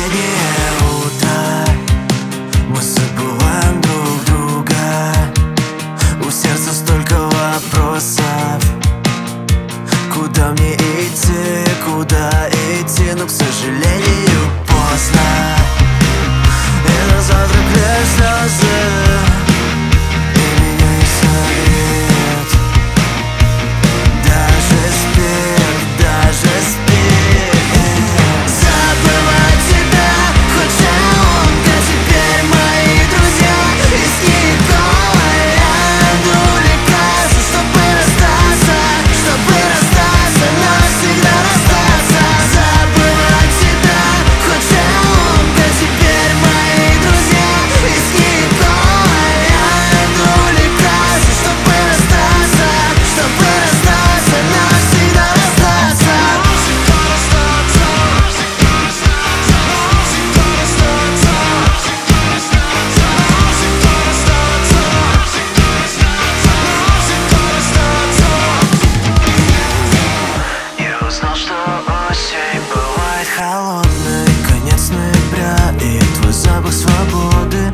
последнее утро, мы забываем друг друга. У сердца столько вопросов. Куда мне идти, куда идти, но, к сожалению, поздно. И на завтрак лишь слезы, и меня не согреет даже спирт, даже спирт. Забывать тебя хоть жалко, теперь мои друзья из Никола. Я иду лекарства, чтобы расстаться, навсегда расстаться. Забывать тебя хоть жалко, теперь мои друзья из Никола. Я иду лекарства, чтобы расстаться, навсегда расстаться. Я узнал, что осень бывает холодной, конец ноября и твой запах свободы.